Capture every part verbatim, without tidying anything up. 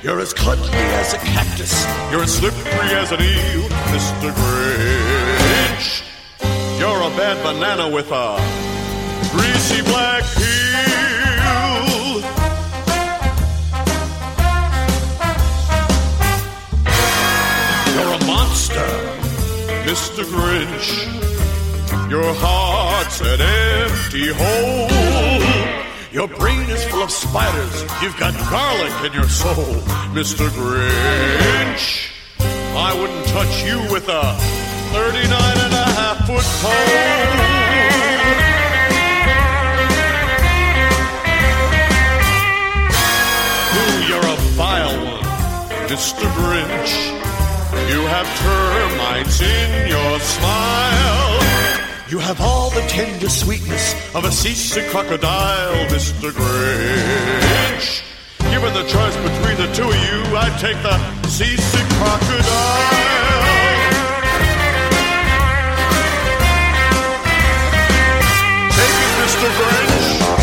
You're as cuddly as a cactus. You're as slippery as an eel, Mister Grinch. You're a bad banana with a greasy black peel. You're a monster, Mister Grinch. Your heart's an empty hole. Your brain is full of spiders. You've got garlic in your soul, Mister Grinch. I wouldn't touch you with a thirty-nine and a half foot pole. Ooh, you're a vile one, Mister Grinch. You have termites in your smile. You have all the tender sweetness of a seasick crocodile, Mister Grinch. Given the choice between the two of you, I'd take the seasick crocodile. Take it, Mister Grinch.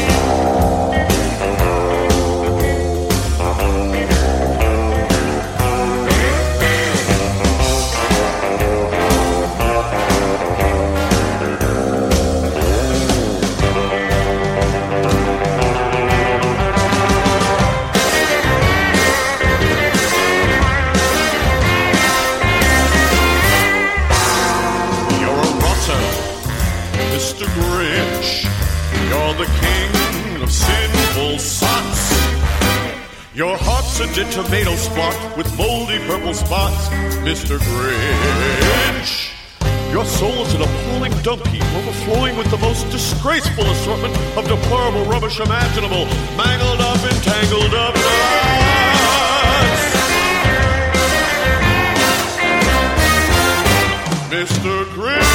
Mister Grinch, you're the king of sinful sots. Your heart's a dead tomato spot with moldy purple spots, Mister Grinch. Your soul is an appalling dump heap, overflowing with the most disgraceful assortment of deplorable rubbish imaginable, mangled up and tangled up knots. Mister Grinch.